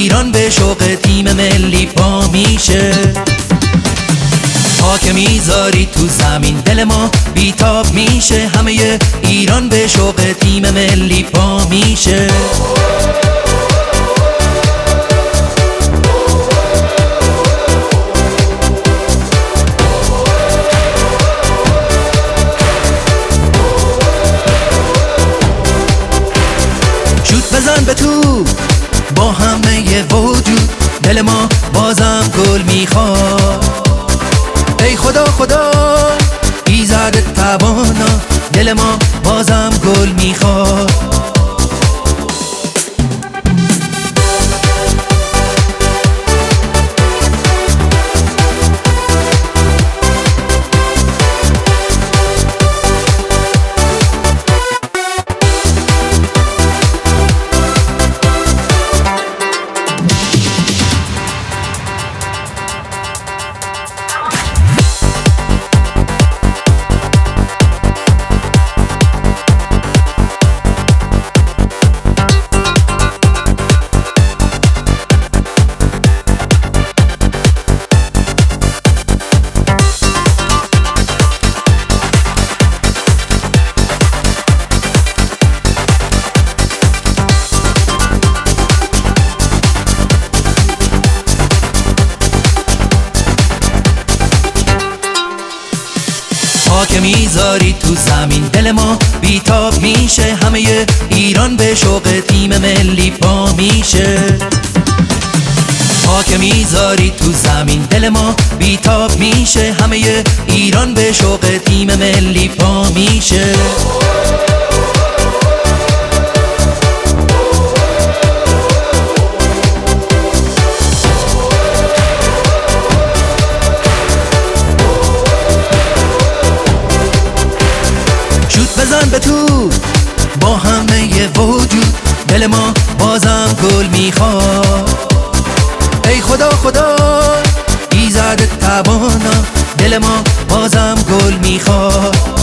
ایران به شوق تیم ملی پا میشه. خاک میذاری تو زمین دل ما بیتاب میشه. همه ایران به شوق تیم ملی پا میشه. شوت بزن به تو با همه وجود، دل ما بازم گل میخواد. ای خدا خدا ایزد توانا، دل ما بازم گل میخواد. خاک میذاری تو زمین دل ما بیتاب میشه. همه ایران به شوق تیم ملی پا میشه. خاک میذاری تو زمین دل ما بیتاب میشه. همه ایران به شوق تیم ملی پا میشه. بزن به تو با همه وجود، دل ما بازم گل میخواد. ای خدا خدا ایزد توانا، دل ما بازم گل میخواد.